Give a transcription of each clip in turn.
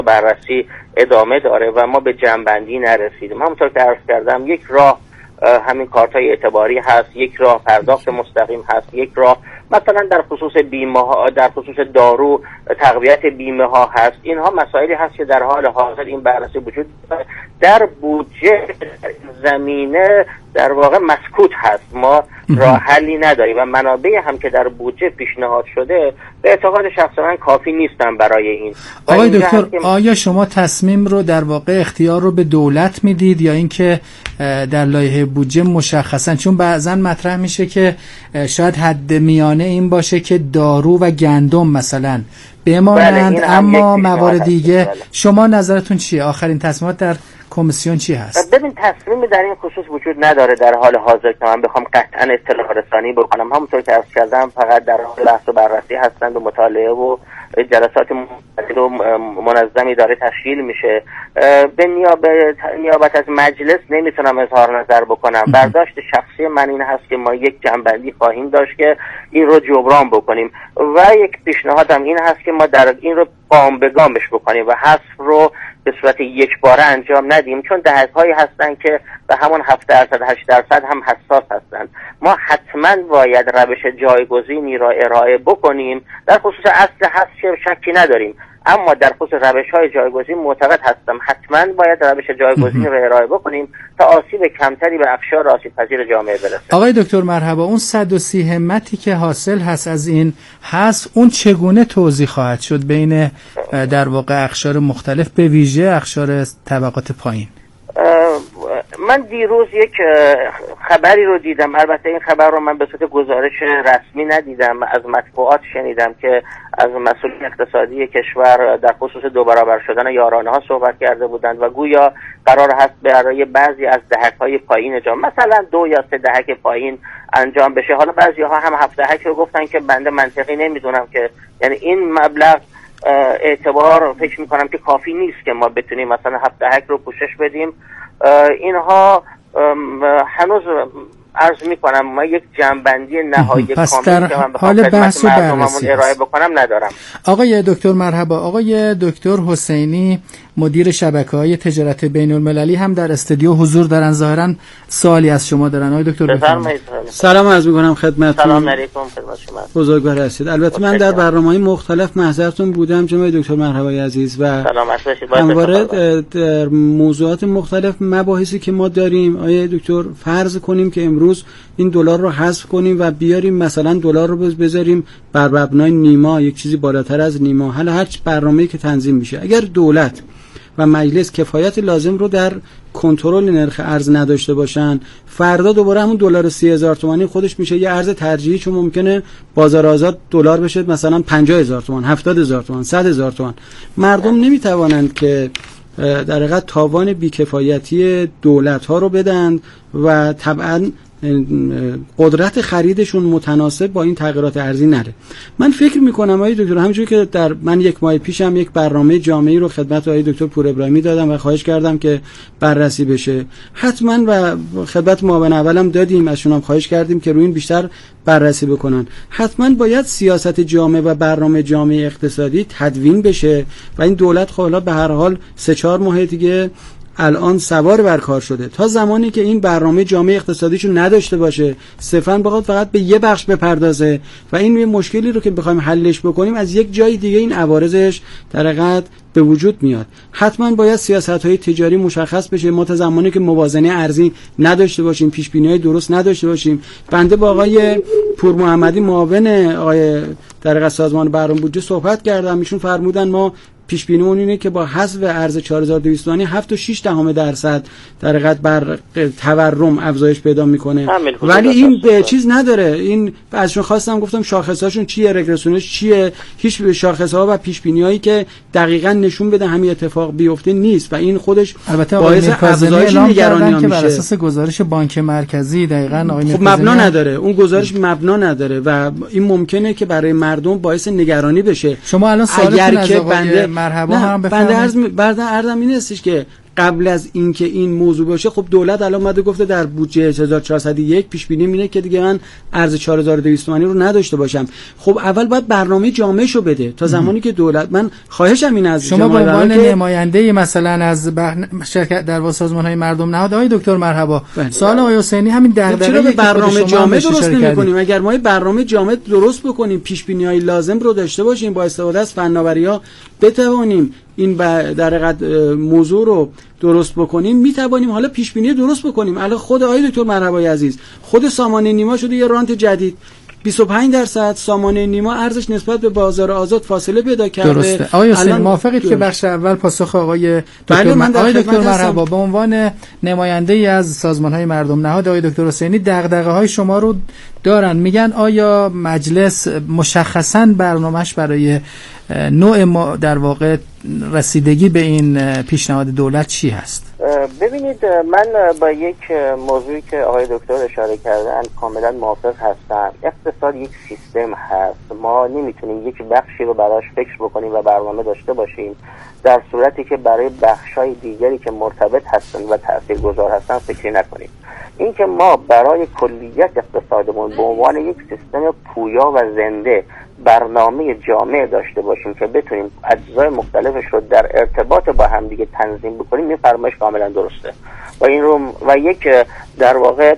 بررسی ادامه داره و ما به جمع‌بندی نرسیدیم. همونطور که عرض کردم یک راه همین کارت‌های اعتباری هست، یک راه پرداخت مستقیم هست، یک راه مثلا در خصوص بیمه ها، در خصوص دارو تقویت بیمه ها هست. اینها مسائلی هست که در حال حاضر این بررسی وجود داره. در بودجه زمینه در واقع مسکوت هست، ما راه حلی نداریم و منابعی هم که در بودجه پیشنهاد شده به اعتقاد شخص من کافی نیستن برای این. آقای دکتر، آیا شما تصمیم رو در واقع اختیار رو به دولت میدید یا اینکه در لایحه بودجه مشخصا، چون بعضا مطرح میشه که شاید حد میانه این باشه که دارو و گندم مثلا بمانند اما موارد دیگه، شما نظرتون چیه؟ آخرین تصمیمات در کمیسیون چی هست؟ ببین تصمیمی در این خصوص وجود نداره در حال حاضر که من بخوام قطعا اطلاع رسانی بکنم. همونطور که عرض کردم فقط در حال بحث و بررسی هستند و مطالعه و جلسات منظمی داره تشکیل میشه. به نیابت از مجلس نمیتونم اظهار نظر بکنم. برداشت شخصی من این هست که ما یک جنبندی خواهیم داشت که این رو جبران بکنیم و یک پیشنهادم این هست که ما در این رو گام به گامش بکنیم و حذف رو به صورت یک باره انجام ندیم، چون دهک‌هایی هستن که به همون 7% 8% هم حساس هستن. ما حتما باید روش جایگزینی را ارائه بکنیم. در خصوص اصل حذف شکی نداریم، اما در خصوص روش‌های جایگزین معتقد هستم حتما باید روش جایگزین را ارائه بکنیم تا آسیب کمتری به اقشار آسیب‌پذیر جامعه برسه. آقای دکتر مرحبا، اون 130 همتی که حاصل هست از این هست، اون چگونه توزیع خواهد شد بین در واقع اقشار مختلف، به ویژه اقشار طبقات پایین؟ من دیروز یک خبری رو دیدم، البته این خبر رو من به صورت گزارش رسمی ندیدم، از مطبوعات شنیدم که از مسئولین اقتصادی کشور در خصوص 2 برابر شدن یارانه ها صحبت کرده بودند و گویا قرار هست برای بعضی از دهک‌های پایین مثلا 2 یا 3 دهک پایین انجام بشه. حالا بعضی ها هم 7 دهک رو گفتن که بنده منطقی نمیدونم که یعنی این مبلغ اعتبار فکر میکنم که کافی نیست که ما بتونیم مثلا 7 دهک رو پوشش بدیم. اینها هنوز عرض میکنم ما یک جنبندی نهایی کامل که من بخوام خدمت مردممون ارائه بکنم ندارم. آقای دکتر مرحبا، آقای دکتر حسینی مدیر شبکه‌های تجارت بین‌المللی هم در استودیو حضور دارن، ظاهرا سوالی از شما دارن. آقای دکتر بفرمایید. سلام عرض می‌کنم خدمتتون. سلام علیکم خدمت شما. بزرگوار هستید. البته من در برنامه‌های مختلف محضرتون بودم جناب دکتر مرحبای عزیز و سلامت باشید. همواره در موضوعات مختلف مباحثی که ما داریم آقای دکتر فرض کنیم که امروز این دلار رو حذف کنیم و بیاریم مثلا دلار رو بذاریم بر مبنای نیما، یک چیزی بالاتر از نیما، حالا هر برنامه‌ای که تنظیم میشه، اگر دولت و مجلس کفایت لازم رو در کنترل نرخ ارز نداشته باشن، فردا دوباره همون دلار 30,000 تومانی خودش میشه یه ارز ترجیحی، چون ممکنه بازار آزاد دلار بشه مثلا 50,000 تومان، 70,000 تومان، 100,000 تومان. مردم نمیتوانند که در حقیقت تاوان بیکفایتی دولت ها رو بدن و طبعا قدرت خریدشون متناسب با این تغییرات ارزی نره. من فکر میکنم آقای دکتر، همونجوری که در من 1 ماه پیشم یک برنامه جامعی رو خدمت آقای دکتر پور ابراهیمی دادم و خواهش کردم که بررسی بشه، حتما و خدمت معاون اولم دادیم، ازشون هم خواهش کردیم که روی این بیشتر بررسی بکنن. حتما باید سیاست جامعه و برنامه جامعه اقتصادی تدوین بشه و این دولت خب به هر حال 3-4 ماه دیگه الان سوار بر کار شده. تا زمانی که این برنامه جامعه اقتصادیشو نداشته باشه، صرفاً بخواد فقط به یه بخش بپردازه و این یه مشکلی رو که بخوایم حلش بکنیم از یک جای دیگه این عوارضش در حقیقت به وجود میاد. حتما باید سیاست‌های تجاری مشخص بشه. ما تا زمانی که موازنه ارزی نداشته باشیم، پیش‌بینی‌های درست نداشته باشیم، بنده با آقای پور محمدی معاون آقای در حقیقت سازمان برنامه بودجه صحبت کردم، ایشون فرمودن ما پیش بینیمون اینه که با حذف ارز 4200 تومانی 7.6% در حقیقت بر تورم افزایش پیدا میکنه، ولی این به چیز نداره. این ازشون خواستم گفتم شاخصهاشون چیه، رگرسیونش چیه، هیچ شاخصها و پیش بینیایی که دقیقاً نشون بده همین اتفاق بیفته نیست و این خودش باعث افزایش نگرانی میشه. بر اساس گزارش بانک مرکزی دقیقاً آقای خب مبنا نداره، اون گزارش مبنا نداره و این ممکنه که برای مردم باعث نگرانی بشه. شما الان سوالتون از آقای مرحبا هم بنده عرضم این هستش که قبل از اینکه این موضوع باشه، خب دولت الان اومده گفته در بودجه 1401 پیش بینی اینه که دیگه من ارز 4200 تومانی رو نداشته باشم. خب اول باید برنامه جامعشو بده تا زمانی که دولت، من خواهشم این از شما به عنوان نماینده مثلا از شرکت در سازمان‌های مردم نهاد، آقای دکتر مرحبا، سوال آقای حسینی همین دغدغه به برنامه جامع درست نمی‌کنیم. اگر ما برنامه جامع درست بکنیم، پیش بینی‌های لازم رو داشته باشیم، با استفاده از فناوری‌ها بتوانیم این در حقیقت موضوع رو درست بکنیم، میتوانیم حالا پیش بینی درست بکنیم. الان خود آقای دکتر مرحبایی عزیز، خود سامانه نیما شده یه رانت جدید، 25% سامانه نیما ارزش نسبت به بازار آزاد فاصله پیدا کرده. درسته. آقای حسینی موافقید که بخش اول پاسخ آقای دکتر مرحبا به عنوان نماینده ای از سازمان‌های مردم نهاد، آقای دکتر حسینی دغدغه‌های شما رو دارن، میگن آیا مجلس مشخصاً برنامه‌اش برای نوع در واقع رسیدگی به این پیشنهاد دولت چی هست؟ ببینید، من با یک موضوعی که آقای دکتر اشاره کردن کاملا موافق هستم. اقتصاد یک سیستم هست، ما نمیتونیم یک بخشی رو براش فکر بکنیم و برنامه داشته باشیم در صورتی که برای بخشای دیگری که مرتبط هستن و تاثیرگذار هستن فکری نکنیم. این که ما برای کلیت اقتصادمون به عنوان یک سیستم پویا و زنده برنامه جامع داشته باشیم که بتونیم اجزای مختلفش رو در ارتباط با هم دیگه تنظیم بکنیم، این فرمایش کاملا درسته و یک در واقع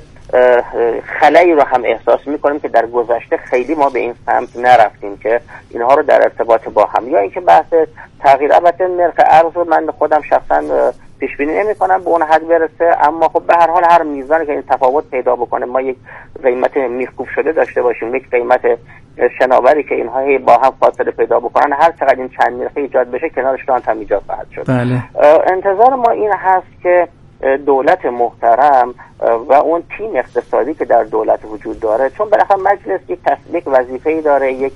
خلایی رو هم احساس میکنیم که در گذشته خیلی ما به این سمت نرفتیم که اینها رو در ارتباط با هم، یا اینکه بحث تغییر البته نرخ ارز رو من خودم شخصا پیش بینی نمی‌کنم به اون حد برسه، اما خب به هر حال هر میزانی که این تفاوت پیدا بکنه، ما یک قیمت میخکوب شده داشته باشیم، یک قیمت شناوری که اینها با هم فاصله پیدا بکنن، هر چقدر این چند نرخه ایجاد بشه کنارش هم ایجاد خواهد شد. بله. انتظار ما این هست که دولت محترم و اون تیم اقتصادی که در دولت وجود داره، چون بالاخره مجلس یک وظیفه‌ای داره، یک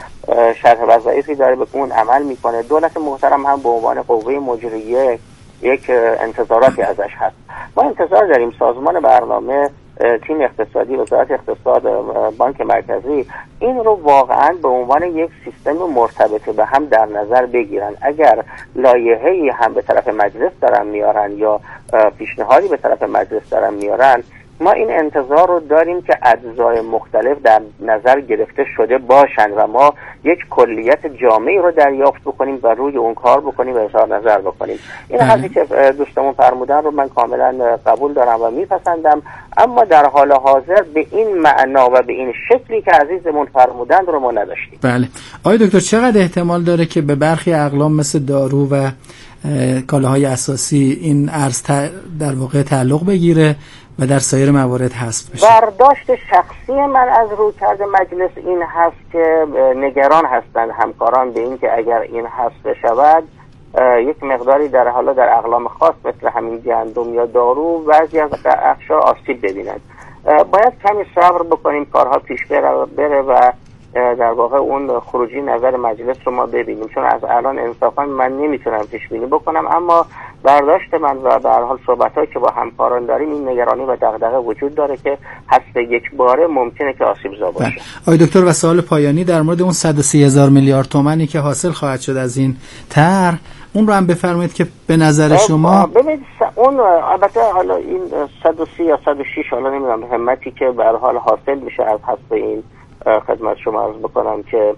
شرح وظایفی داره، به اون عمل میکنه. دولت محترم هم به عنوان قوه مجریه یک انتظاراتی ازش هست. ما انتظار داریم سازمان برنامه، تیم اقتصادی، وزارت اقتصاد، بانک مرکزی این رو واقعا به عنوان یک سیستم مرتبط به هم در نظر بگیرن. اگر لایحه‌ای هم به طرف مجلس دارن میارن یا پیشنهادی به طرف مجلس دارن میارن، ما این انتظار رو داریم که اجزای مختلف در نظر گرفته شده باشند و ما یک کلیت جامعی رو دریافت بکنیم و روی اون کار بکنیم و اظهار نظر بکنیم. این حرفی که دوستمون فرمودن رو من کاملا قبول دارم و میپسندم، اما در حال حاضر به این معنا و به این شکلی که عزیزمون فرمودن رو ما نداشتیم. بله. آقای دکتر، چقدر احتمال داره که به برخی اقلام مثل دارو و کالاهای اساسی این ارز در واقع تعلق بگیره و در سایر موارد حذف بشه؟ برداشت شخصی من از رویکرد مجلس این هست که نگران هستند همکاران به این که اگر این حذف شود یک مقداری در اقلام خاص مثل همین گندم یا دارو بعضی از اقشار آسیب ببینند. باید کمی صبر بکنیم، کارها پیش بره و در واقع اون خروجی نظر مجلس رو ما ببینیم، چون از الان انصافا من نمیتونم پیش بینی بکنم، اما برداشت من و به هر حال صحبتایی که با همکاران داریم این نگرانی و دغدغه وجود داره که حذف یک باره ممکنه که آسیب‌زا باشه. آقای دکتر، و سوال پایانی در مورد اون 130,000 میلیارد تومانی که حاصل خواهد شد از این طرح، اون رو هم بفرمایید که به نظر شما ببینید اون البته حالا این 130 یا 106 حالا نمیدونم همتی که به هر حال حاصل میشه از حذف این خدمت شما عرض بکنم که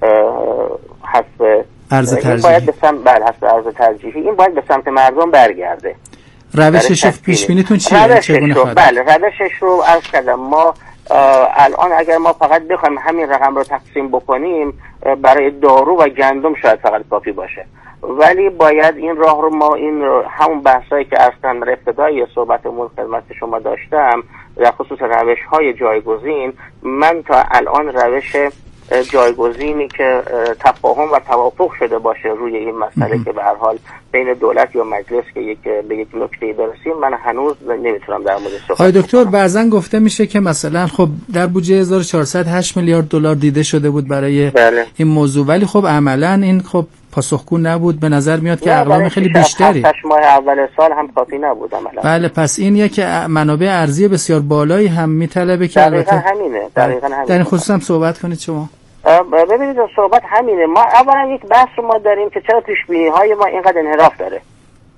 حذف ارز ترجیحی باید به سمت حذف ارز ترجیحی این باید به سمت مردم برگرده. روشش پیش بینیتون چیه؟ روشش رو عرض کردم. ما الان اگر ما فقط بخوایم همین رقم رو تقسیم بکنیم برای دارو و گندم شاید فقط کافی باشه، ولی باید این راه رو ما همون بحثایی که اصلا ابتدای صحبتمون خدمت شما داشتم در خصوص روش‌های جایگزین، من تا الان روش جایگزینی که تفاهم و توافق شده باشه روی این مسئله که به هر حال بین دولت یا مجلس که به یک نکته برسیم، من هنوز نمیتونم در مورد صحبت. آقای دکتر، بعضن گفته میشه که مثلا خب در بودجه 1408 میلیارد دلار دیده شده بود برای این موضوع، ولی خب عملا این خب پاسخگو نبود. به نظر میاد که اقلام خیلی بیشتری 8 ماه اول سال هم کافی نبود عملا. بله، پس این یک منابع ارزی بسیار بالایی هم میطلبه که دقیقاً همینه. در این خصوص هم صحبت کنید شما. ببینید صحبت همینه. ما اولا یک بحث رو ما داریم که چرا پیش‌بینی‌های ما اینقدر انحراف داره.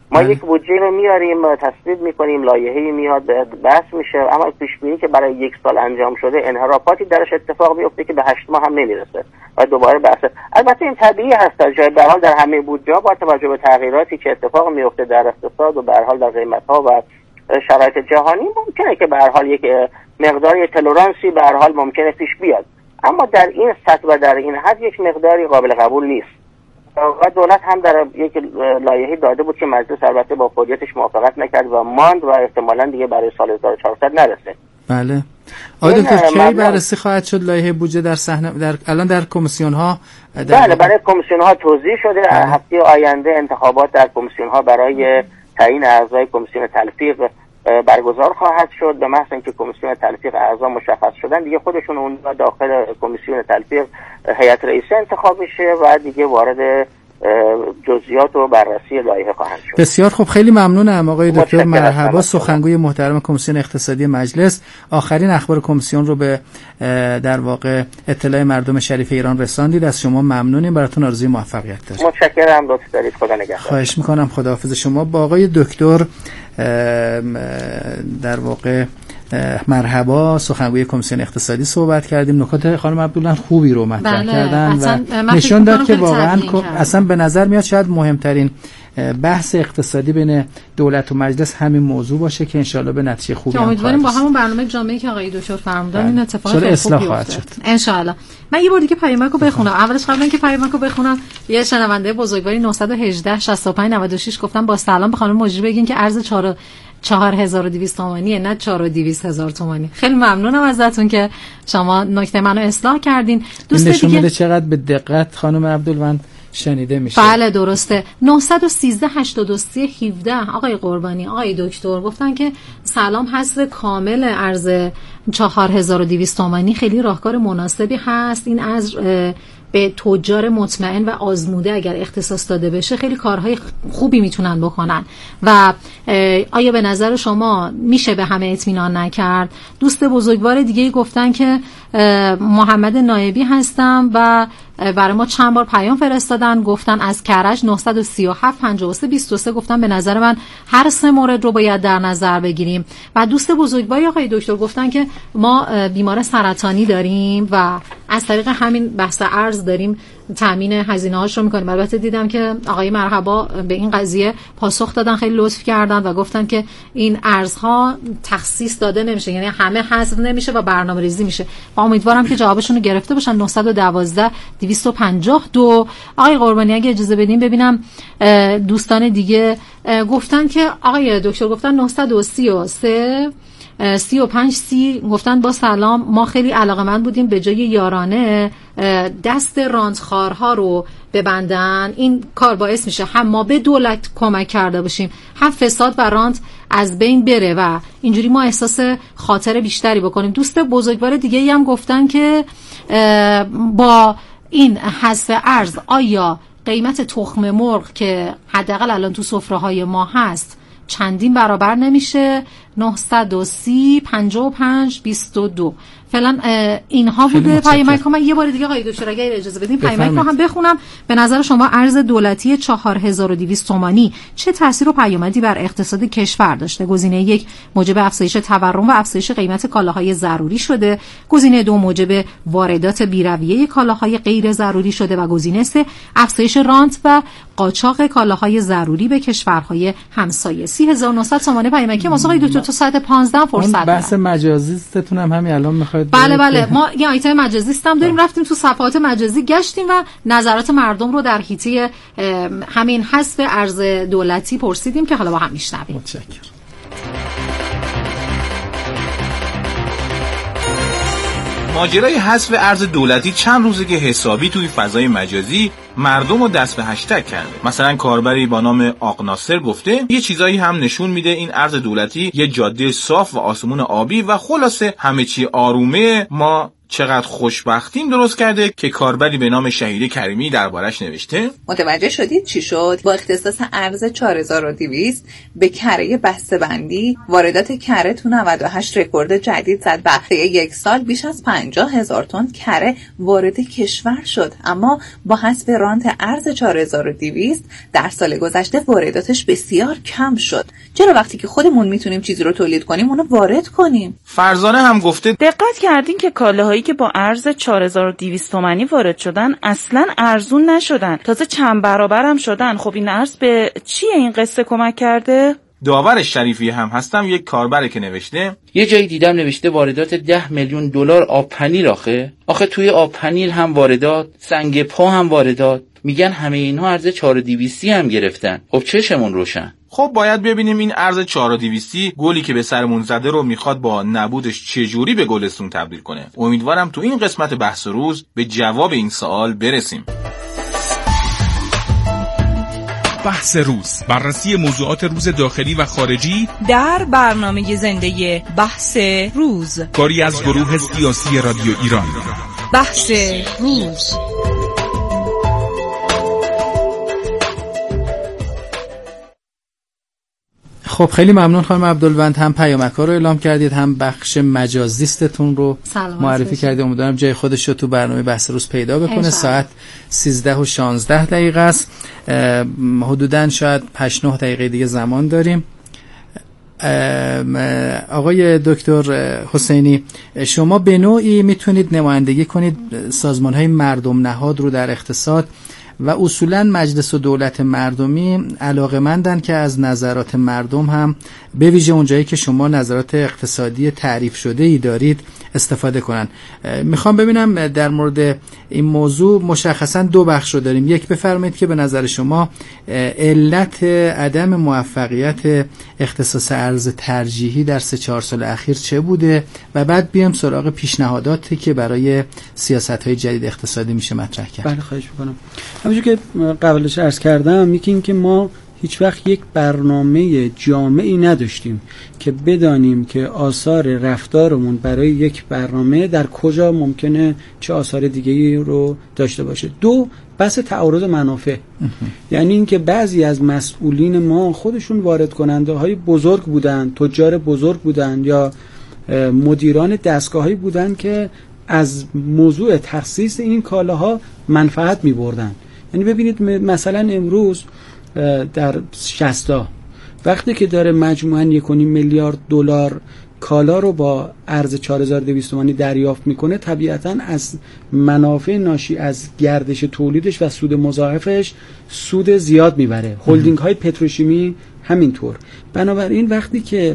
ما یک بودجه رو میاریم، تصویب میکنیم، لایحه‌ای میاد بحث میشه، اما پیش بینی که برای 1 سال انجام شده انحرافاتی درش اتفاق میفته که به 8 ماه هم نمیرسه و دوباره بحث. البته این طبیعی هست، در جای به هر حال در همه بودجه‌ها با توجه به تغییراتی که اتفاق میفته در اقتصاد و به هر حال در قیمت‌ها و شرایط جهانی ممکنه که به هر حال یک مقداری تولرانسی به هر حال ممکنه پیش بیاد، اما در این سطح و در این حد یک مقداری قابل قبول نیست. و دولت هم در یک لایحه‌ای داده بود که مجلس البته با فوریتش موافقت نکرد و ماند و احتمالاً دیگه برای سال 1400 نرسه. بله. آقای دکتر کی بررسی خواهد شد لایحه بودجه در صحنه الان در کمیسیون ها؟ بله، برای کمیسیون ها توضیح شده. هفته آینده انتخابات در کمیسیون ها برای تعیین اعضای کمیسیون تلفیق برگزار خواهد شد. به محض اینکه کمیسیون تلفیق اعضا مشخص شدن دیگه خودشون اون داخل کمیسیون تلفیق هیئت رئیسه انتخاب میشه و دیگه وارد جزئیات و بررسی لایحه خواهند شد. بسیار خوب، خیلی ممنونم آقای دکتر مرحبا، سخنگوی محترم کمیسیون اقتصادی مجلس. آخرین اخبار کمیسیون رو به در واقع اطلاع مردم شریف ایران رساندید. از شما ممنونیم، براتون آرزوی موفقیت دارم. متشکرم، لطف دارید، خدا نگهدار. خواهش میکنم، خداحافظ شما. با آقای دکتر در واقع مرحبا، سخنگوی کمیسیون اقتصادی صحبت کردیم. نکات خانم عبدالله خوبی رو مطرح کردن و نشون داد که واقعا اصلا به نظر میاد شاید مهمترین بحث اقتصادی بین دولت و مجلس همین موضوع باشه که انشالله به نتیجه خوبی امیدواریم با همون برنامه جامعی که آقای دکتر فرمودن این اتفاق خیلی خوبی بیفته انشالله. من یه بار دیگه پیامک رو بخونم. اولش قبل اینکه پیامک رو بخونم یه شنونده بزرگواری 918 65 96 گفتم با سلام به خانم مجری بگین که ارز 4200 تومانیه نه 4200 تومانی. خیلی ممنونم ازتون که شما نکته منو اصلاح کردین. دوست نشون میده چقدر به دقت خانم عبدالوند شنیده میشه. بله درسته. 913 83 17 آقای قربانی، آقای دکتر گفتن که سلام، حذف کامل ارز 4200 تومانی خیلی راهکار مناسبی هست. این از به تجار مطمئن و آزموده اگر اختصاص داده بشه خیلی کارهای خوبی میتونن بکنن و آیا به نظر شما میشه به همه اطمینان نکرد؟ دوست بزرگوار دیگه گفتن که محمد نایبی هستم و برای ما چند بار پیام فرستادن، گفتن از کرج 937 53 23 گفتن به نظر من هر 3 مورد رو باید در نظر بگیریم. و دوست بزرگواری آقای دکتر گفتن که ما بیمار سرطانی داریم و از طریق همین بحث ارز داریم تامین هزینه‌هاش رو می‌کنیم. البته دیدم که آقای مرحبا به این قضیه پاسخ دادن، خیلی لطف کردن و گفتن که این ارزها تخصیص داده نمیشه، یعنی همه حذف نمیشه و برنامه‌ریزی میشه. و امیدوارم که جوابشون رو گرفته باشن. 912 252 آقای قربانی اگه اجازه بدین ببینم دوستان دیگه گفتن که آقای دکتر گفتن 933 35 30 گفتن با سلام، ما خیلی علاقه‌مند بودیم به جای یارانه دست رانتخوارها رو ببندن. این کار باعث میشه هم ما به دولت کمک کرده باشیم هم فساد و رانت از بین بره و اینجوری ما احساس خاطر بیشتری بکنیم. دوست بزرگوار دیگه ای هم گفتن که با این حذف ارز آیا قیمت تخم مرغ که حداقل الان تو سفره‌های ما هست چندین برابر نمیشه؟ 930 55 22 فعلا اینها بوده پیامک ها. من یه بار دیگه آقای دکتر اگر اجازه بدین پیامک رو هم بخونم. به نظر شما ارز دولتی 4200 تومانی چه تاثیر و پیامدی بر اقتصاد کشور داشته؟ گزینه 1 موجب افزایش تورم و افزایش قیمت کالاهای ضروری شده. گزینه 2 موجب واردات بی‌رویه کالاهای غیر ضروری شده و گزینه 3 افزایش رانت و قاچاق کالاهای ضروری به کشورهای همسایه. 30900 تومان پیامکی ما. آقای دکتر تو ساعت 15 فرصت دارم. بحث مجازیستون هم همین الان میخواید؟ بله ما یه آیتم مجازیست هم داریم. رفتیم تو صفحات مجازی گشتیم و نظرات مردم رو در حیطه همین حذف ارز دولتی پرسیدیم که حالا با هم میشنویم. متشکرم. ماجرای حذف ارز دولتی چند روزه که حسابی توی فضای مجازی مردم رو دست به هشتگ کرده. مثلا کاربری با نام آق ناصر گفته یه چیزایی هم نشون میده این ارز دولتی یه جاده صاف و آسمون آبی و خلاصه همه چی آرومه، ما چقدر خوشبختیم درست کرده که کاربری به نام شهید کریمی دربارش نوشته. متوجه شدید چی شد؟ با اختصاص ارز 4200 به کره بسته‌بندی واردات کره تو 98 رکورد جدید زد و طی یک سال بیش از 50,000 تن کره وارد کشور شد. اما با حذف رانت ارز 4200 در سال گذشته وارداتش بسیار کم شد. چرا وقتی که خودمون میتونیم چیزی رو تولید کنیم اونو وارد کنیم؟ فرزانه هم گفته دقت کردین که کالاهایی که با ارز 4200 تومانی وارد شدن اصلا ارزون نشدن، تازه چند برابر هم شدن. خب این ارز به چیه این قصه کمک کرده؟ داور شریفی هم هستم، یک کاربره که نوشته یه جایی دیدم نوشته واردات 10 میلیون دلار آب پنیر. آخه توی آب پنیر هم واردات، سنگ پا هم واردات، میگن همه اینها ارز 4200 هم گرفتن. خب چشمون روشن. خب باید ببینیم این ارز 4200 گلی که به سرمون زده رو میخواد با نبودش چجوری به گلستون تبدیل کنه. امیدوارم تو این قسمت بحث روز به جواب این سوال برسیم. بحث روز، بررسی موضوعات روز داخلی و خارجی در برنامه زنده بحث روز، کاری از گروه سیاسی رادیو ایران. بحث روز. خب خیلی ممنون خانم عبدالوند، هم پیامک‌ها رو اعلام کردید هم بخش مجازیستون رو معرفی کردید. امیدوارم جای خودش رو تو برنامه بحث روز پیدا بکنه. ساعت 13:16 است. حدوداً شاید 8-9 دقیقه دیگه زمان داریم. آقای دکتر حسینی، شما به نوعی میتونید نمایندگی کنید سازمان‌های مردم نهاد رو در اقتصاد و اصولاً مجلس و دولت مردمی علاقه‌مندن که از نظرات مردم هم به ویژه اونجایی که شما نظرات اقتصادی تعریف شده ای دارید استفاده کنن. میخوام ببینم در مورد این موضوع مشخصاً دو بخش رو داریم. یک، بفرمایید که به نظر شما علت عدم موفقیت اختصاص ارز ترجیحی در 3-4 سال اخیر چه بوده و بعد بیام سراغ پیشنهاداتی که برای سیاست‌های جدید اقتصادی میشه مطرح کرد. بله خواهش می‌کنم. همونجور که قبلش عرض کردم، میگیم که ما هیچ وقت یک برنامه جامعی نداشتیم که بدانیم که آثار رفتارمون برای یک برنامه در کجا ممکنه چه آثار دیگه‌ای رو داشته باشه. دو، بحث تعارض منافع. یعنی اینکه بعضی از مسئولین ما خودشون وارد کننده های بزرگ بودن، تجار بزرگ بودن یا مدیران دستگاهایی بودن که از موضوع تخصیص این کالاها منفعت می بردن. یعنی ببینید مثلا امروز در 60 وقتی که داره مجموعاً 1.5 میلیارد دلار کالا رو با ارز 4200 تومانی دریافت میکنه، طبیعتاً از منافع ناشی از گردش تولیدش و سود مضاعفش سود زیاد میبره. هلدینگ های پتروشیمی همینطور. بنابراین وقتی که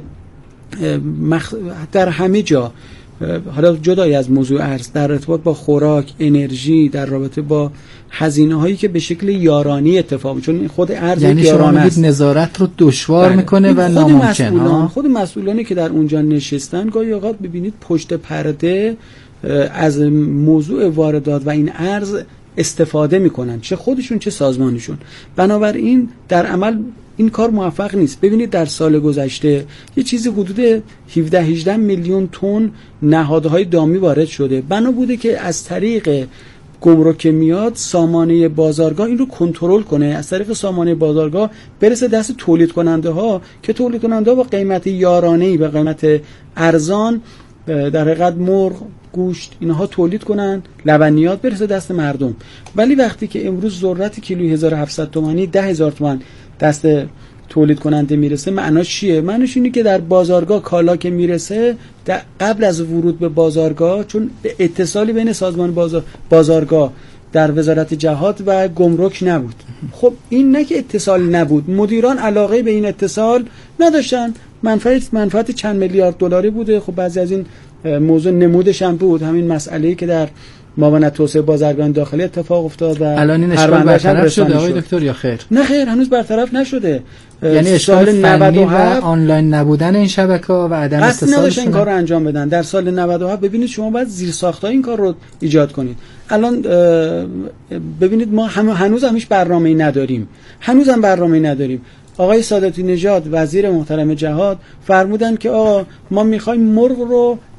در همه جا، حالا جدای از موضوع ارز، در ارتباط با خوراک، انرژی، در رابطه با هزینه هایی که به شکل یارانی اتفاق، چون خود ارز یعنی یارانه است، نظارت رو دشوار میکنه و ناممکن. خود مسئولانی که در اونجا نشستن گاهی اوقات ببینید پشت پرده از موضوع واردات و این ارز استفاده میکنن، چه خودشون چه سازمانشون. بنابراین در عمل این کار موفق نیست. ببینید در سال گذشته یه چیزی حدود 17-18 میلیون تن نهادهای دامی وارد شده. بنا بوده که از طریق گمرک میاد سامانه بازارگاه این رو کنترل کنه، از طریق سامانه بازارگاه برسه دست تولید کننده ها که تولید کننده ها با قیمت یارانه‌ای، به قیمت ارزان در حقیقت مرغ، گوشت اینها تولید کنن، لبنیات برسه دست مردم. ولی وقتی که امروز ذرت کیلویی 1700 تومانی 10,000 تومان دست تولید کننده میرسه، معناش چیه؟ معناش اینه که در بازارگاه کالا که میرسه قبل از ورود به بازارگاه، چون به اتصالی بین سازمان بازارگاه در وزارت جهاد و گمرک نبود. خب این نه که اتصال نبود، مدیران علاقه به این اتصال نداشتن، منفعت چند میلیارد دلاری بوده. خب بعضی از این موضوع نمودش هم بود، همین مسئله‌ای که در معاونت توسعه بازرگان داخلی اتفاق افتاد و الان این اشکال برطرف شده آقای دکتر یا خیر؟ نه خیر، هنوز برطرف نشده. یعنی اشکال فنی و آنلاین نبودن این شبکه‌ها و عدم اتصالشون نداشتن این کار رو انجام بدن. در سال 97 ببینید شما باید زیرساخت‌های این کار رو ایجاد کنید. الان ببینید ما هنوز هیچ برنامه‌ای نداریم. هنوزم برنامه‌ای نداریم. آقای ساداتی نژاد وزیر محترم جهاد فرمودن که آقا ما می‌خوایم مرغ رو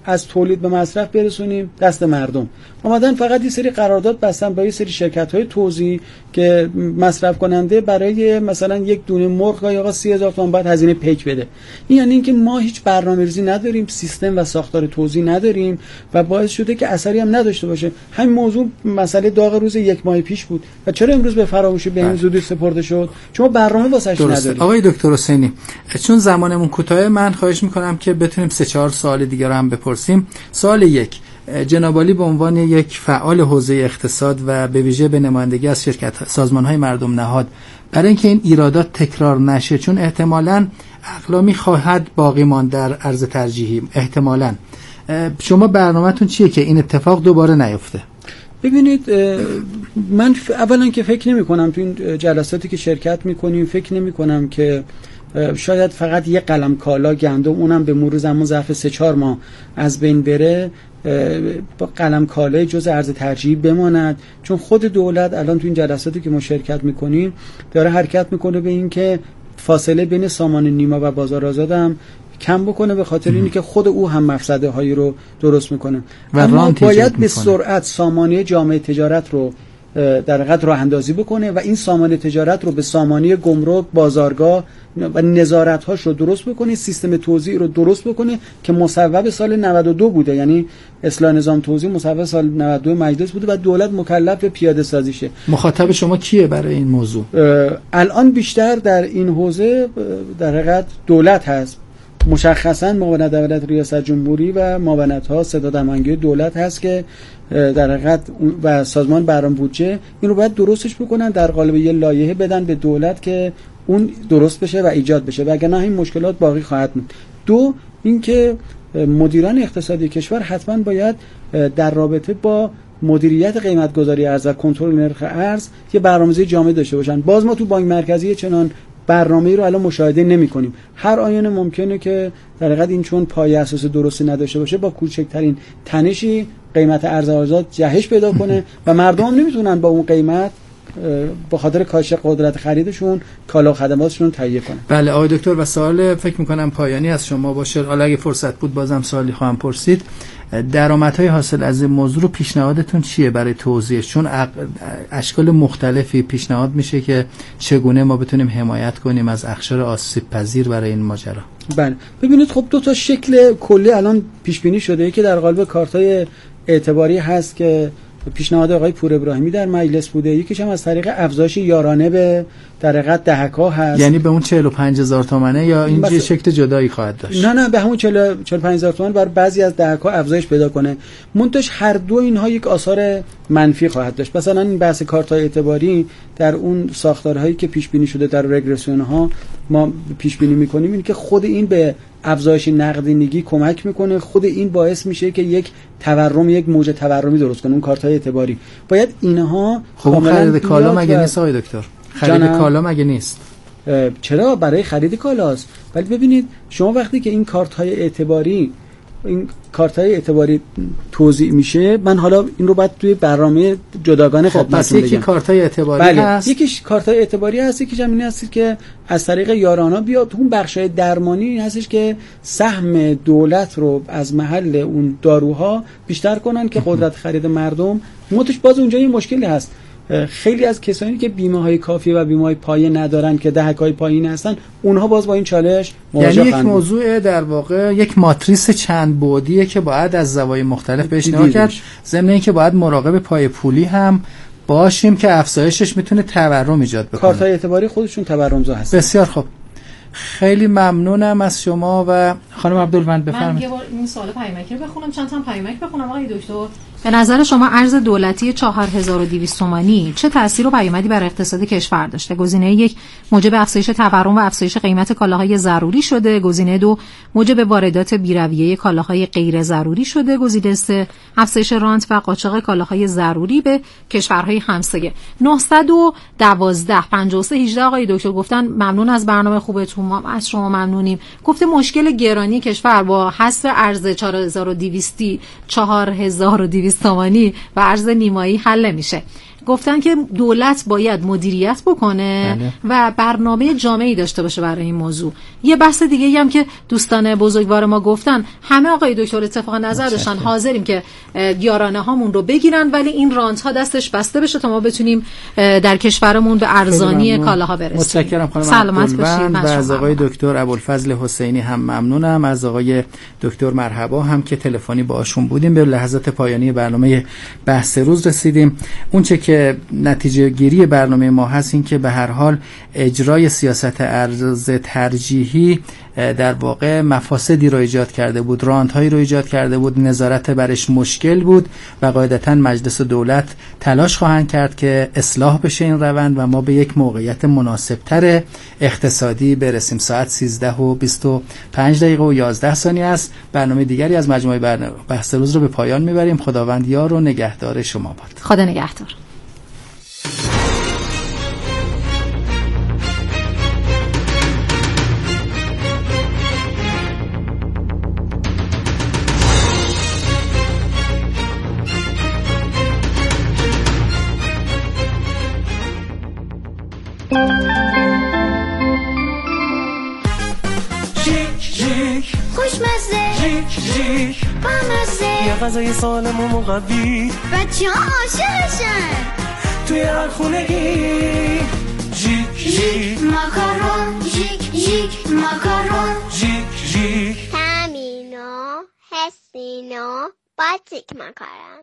از تولید به مصرف برسونیم دست مردم. اومدن فقط یه سری قرارداد بستن با یه سری شرکت‌های توزیع که مصرف کننده برای مثلا یک دونه مرغ یا آقا 30,000 تومان باید هزینه پیک بده. این یعنی اینکه ما هیچ برنامه‌ریزی نداریم، سیستم و ساختار توزیع نداریم و باعث شده که اثری هم نداشته باشه. همین موضوع مسئله داغ روز 1 ماه پیش بود و چرا امروز به فراموشی به این زودی سپرده شد؟ چون برنامه واسش نداریم. آقای دکتر حسینی، چون زمانمون کوتاه، من خواهش می‌کنم که بتونیم 3-4 سوال دیگه رو هم بپرسیم. سوال 1، جناب عالی به عنوان یک فعال حوزه اقتصاد و به ویژه به نمایندگی از سازمان‌های مردم نهاد، برای اینکه این ایرادات تکرار نشه، چون احتمالاً اقلامی خواهد باقی ماند در ارز ترجیحی، احتمالاً شما برنامه‌تون چیه که این اتفاق دوباره نیفته؟ ببینید، من اولا که فکر نمی کنم تو این جلساتی که شرکت میکنیم فکر نمی کنم که شاید فقط یک قلم کالا گندم، اونم به مرور زمان ظرف 3-4 ماه از بین بره، با قلم کالای جزء ارز ترجیحی بماند. چون خود دولت الان تو این جلساتی که ما شرکت میکنیم داره حرکت میکنه به این که فاصله بین سامان نیما و بازار آزاد هم کم بکنه، به خاطر اینی که خود او هم مفسده هایی رو درست میکنه. اما باید به سرعت سامانه جامعه تجارت رو در حقیقت راه اندازی بکنه و این سامانه تجارت رو به سامانه گمرک، بازارگاه و نظارت هاش رو درست بکنه، سیستم توزیع رو درست بکنه که مصوب سال 92 بوده، یعنی اصلاح نظام توزیع مصوب سال 92 مجلس بوده و دولت مکلف به پیاده سازیشه. مخاطب شما کیه برای این موضوع؟ الان بیشتر در این حوزه در حقیقت دولت هست، مشخصا معاونت دولت ریاست جمهوری و معاونت‌ها ستاد امنگی دولت هست که در حقیقت و سازمان برنامه بودجه این رو باید درستش بکنن، در قالب یه لایحه بدن به دولت که اون درست بشه و ایجاد بشه، وگرنه این مشکلات باقی خواهد موند. 2 اینکه مدیران اقتصادی کشور حتما باید در رابطه با مدیریت قیمت‌گذاری ارز و کنترل نرخ ارز یه برنامه‌ریزی جامع داشته باشن. باز ما تو بانک مرکزی چنان برنامه‌ای رو الان مشاهده نمی‌کنیم. هر آینه ممکنه که در حقیقت این چون پایه اساس درستی نداشته باشه با کوچکترین تنشی قیمت ارز آزاد جهش پیدا کنه و مردم هم نمیتونن با اون قیمت به خاطر کاهش قدرت خریدشون کالا و خدماتشون تهیه کنن. بله آقای دکتر، و سوال فکر می‌کنم پایانی از شما باشه، حالا اگه فرصت بود بازم سوالی خواهم پرسید. درآمدهای حاصل از این موضوع رو پیشنهادتون چیه برای توزیعش؟ چون اشکال مختلفی پیشنهاد میشه که چگونه ما بتونیم حمایت کنیم از اقشار آسیب پذیر برای این ماجرا. بله ببینید، خب 2 تا شکل کلی الان پیش بینی شده، یکی در قالب کارت‌های اعتباری هست که پیشنهاد آقای پور ابراهیمی در مجلس بوده، یکیش هم از طریق افزایش یارانه به در حقیقت دهک‌ها هست. یعنی به اون 45,000 تومانه یا این یه شکل جدایی خواهد داشت؟ نه به همون 45,000 تومان برای بعضی از دهک‌ها افزایش پیدا کنه. منتش هر دو اینها یک آثار منفی خواهد داشت. مثلا این بحث کارت‌های اعتباری در اون ساختارهایی که پیش بینی شده در رگرسیون‌ها ما پیش بینی می‌کنیم این که خود این به افزایش نقدینگی کمک میکنه، خود این باعث میشه که یک موج تورمی درست کنه اون کارت‌های اعتباری. باید اینها خب خرید کالا مگه نیست آقای دکتر؟ خرید کالا مگه نیست؟ چرا برای خرید کالاست، ولی ببینید شما وقتی که این کارت‌های اعتباری توزیع میشه، من حالا این رو باید توی برنامه جداگانه خدمتتون بگم. یکی کارت‌های اعتباری هست، یکیش کارت‌های اعتباری هست، یکیش هم این هست که از طریق یارانه بیاد تو اون بخشای درمانی این هستش که سهم دولت رو از محل اون داروها بیشتر کنن که قدرت خرید مردم. منتش باز اونجا یه مشکلی هست، خیلی از کسانی که بیمه‌های کافی و بیمه‌های پایه ندارن که دهک‌های پایین هستن، اونها باز با این چالش مواجه یعنی یک موضوع در واقع یک ماتریس چند بعدیه که باید از زوایای مختلف بهش نگاه کرد، ضمن اینکه باید مراقب پای پولی هم باشیم که افزایشش میتونه تورم ایجاد بکنه. کارت‌های اعتباری خودشون تورمزا هست. بسیار خوب، خیلی ممنونم از شما و خانم عبدالوند. بفرمایید. من یه بار این سوال پیامکی رو بخونم، چند تا پیامک بخونم آقای دکتر. به نظر شما ارز دولتی 4200 تومانی چه تأثیر و پیامدی بر اقتصاد کشور داشته؟ گزینه 1 موجب افزایش تورم و افزایش قیمت کالاهای ضروری شده. گزینه 2 موجب واردات بی‌رویه کالاهای غیر ضروری شده. گزینه 3 افزایش رانت و قاچاق کالاهای ضروری به کشورهای همسایه. 912 53 18 آقای دکتر گفتن ممنون از برنامه خوبتون، ما از شما ممنونیم. گفته مشکل گرانی کشور با حذف ارز 4200 تومانی و ارز نیمایی حل میشه. گفتن که دولت باید مدیریت بکنه و برنامه جامعی داشته باشه برای این موضوع. یه بحث دیگه هم که دوستان بزرگوار ما گفتن، همه آقای دکتر اتفاق نظر داشتن حاضریم که یارانه هامون رو بگیرن ولی این رانت ها دستش بسته بشه تا ما بتونیم در کشورمون به ارزانی کالاها برسیم. متشکرم خانم. سلامت باشید. و از آقای دکتر ابوالفضل حسینی هم ممنونم، از آقای دکتر مرحبا هم که تلفنی باشون بودیم. به لحظات پایانی برنامه بحث روز رسیدیم. اونچه که نتیجه گیری برنامه ما هست این که به هر حال اجرای سیاست ارز ترجیحی در واقع مفاسدی رو ایجاد کرده بود، رانت‌هایی رو ایجاد کرده بود، نظارت برش مشکل بود و قاعدتاً مجلس و دولت تلاش خواهند کرد که اصلاح بشه این روند و ما به یک موقعیت مناسبتر اقتصادی برسیم. ساعت 13:25 و 11 ثانیه است. برنامه دیگری از مجموعه بحث روز رو به پایان میبریم. خداوند یار و نگهدار شما باد. خدا نگهدار. غذای سالم و مقوی، بچه ها عاشقشن توی هر خونگی. ژیک ژیک ماکارون، ژیک ژیک ماکارون، ژیک ژیک تمینا حسینا باتیک ماکارون.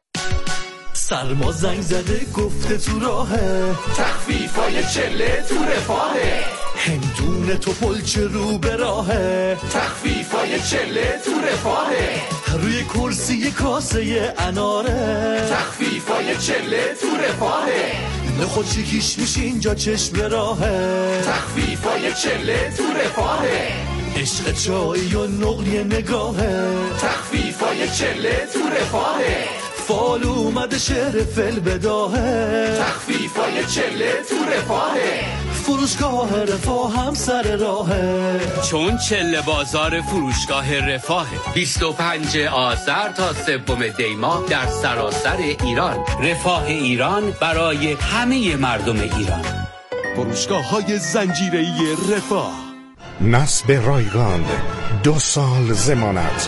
سرما زنگ زده گفته تو راهه، تخفیفای چله تو رفاهه، هندونه تو پلچه رو به راهه، تخفیفای چله تو رفاهه، روی کرسی کاسه اناره، تخفیفای چله تو رفاهه، نخوچی کیش میشی اینجا چشم راهه، تخفیفای چله تو رفاهه، عشق چایی و نقلی نگاهه، تخفیفای چله تو رفاهه، فال اومده شهر فل بداهه، تخفیفای چله تو رفاهه، فروشگاه رفاه هم سر راهه، چون چله بازار فروشگاه رفاهه. 25 آذر تا 3 دی‌ماه در سراسر ایران. رفاه ایران برای همه مردم ایران. فروشگاه‌های زنجیره‌ای رفاه. نصب رایگان 2 سال ضمانت،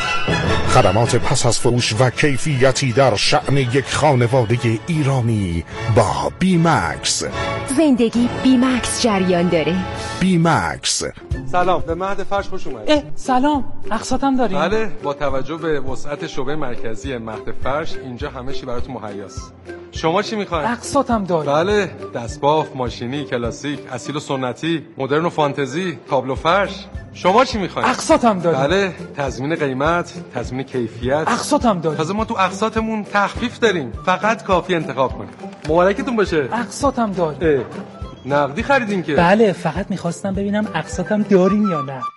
خدمات پس از فروش و کیفیتی در شأن یک خانواده ایرانی با بیمکس. زندگی بیمکس جریان داره. بیمکس. سلام، به مهد فرش خوش اومدید. سلام، اقساطم داریم؟ بله، با توجه به وسعت شعبه مرکزی مهد فرش اینجا همه چی براتون مهیاست. شما چی میخواید؟ اقساطم داریم. بله، دستباف، ماشینی، کلاسیک، اصیل و سنتی، مدرن و فانتزی، تابلو فرش. شما چی میخواید؟ اقساطم داریم. بله، تضمین قیمت، تضمین کیفیت. اقساطم داریم. تازه ما تو اقساطمون تخفیف داریم. فقط کافی انتخاب کنید. مبارکتون باشه. اقساطم داریم. نقدی خریدین که؟ بله، فقط میخواستم ببینم اقساطم داریم یا نه.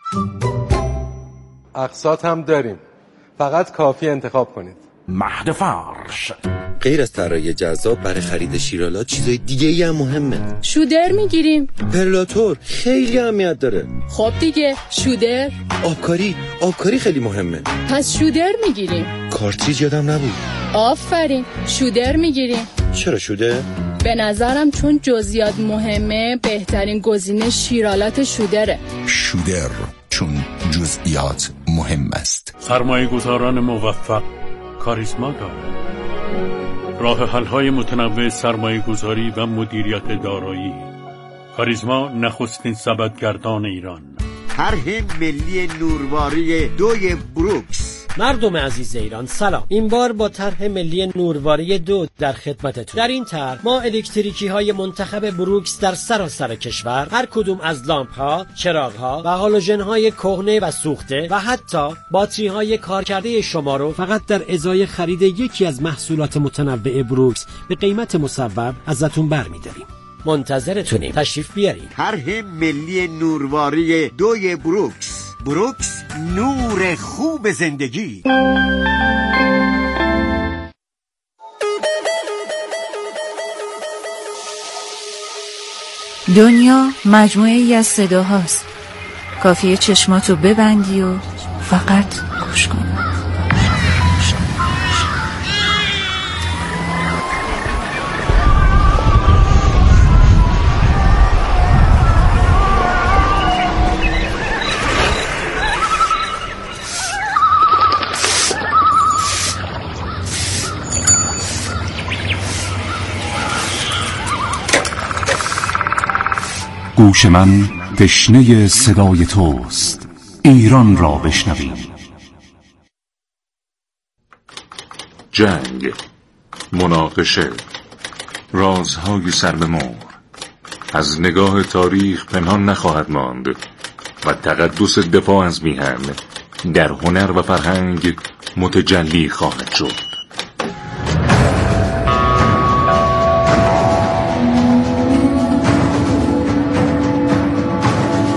اقساط هم داریم، فقط کافی انتخاب کنید. مهد فرش. غیر از طراحی جذاب برای خرید شیرالات چیزای دیگه ای هم مهمه. شودر میگیریم. پرلاتور خیلی اهمیت داره. خب دیگه شودر. آبکاری خیلی مهمه. پس شودر میگیریم. کارتریج یادم نبود. آفرین، شودر میگیریم. چرا شودر؟ به نظرم چون جزئیات مهمه بهترین گزینه شیرالات شودره. شودر چون جزئیات مهم است. سرمایه گذاران موفق کاریزما دارند. راه حل‌های متنوع سرمایه گذاری و مدیریت دارایی. کاریزما نخستین سبدگردان ایران. طرح ملی نورواری 2 بروکس. مردم عزیز ایران سلام. این بار با طرح ملی نورواری 2 در خدمتتون. در این طرح ما الکتریکی های منتخب بروکس در سراسر کشور، هر کدوم از لامپ ها، چراغ ها و هالوژن های کهنه و سوخته و حتی باتری های کارکرده شما رو فقط در ازای خرید یکی از محصولات متنوع بروکس به قیمت مصوب ازتون برمی‌داریم. منتظرتونیم. تشریف بیارید. طرح ملی نورواری 2 بروکس. بروکس، نور خوب زندگی. دنیا مجموعه ای از صداهاست. کافیه چشماتو ببندی و فقط گوش کن. گوش من تشنه صدای توست. ایران را بشنویم. جنگ، مناقشه، رازهای سر به مهر از نگاه تاریخ پنهان نخواهد ماند و تقدس دفاع از میهن در هنر و فرهنگ متجلی خواهد شد.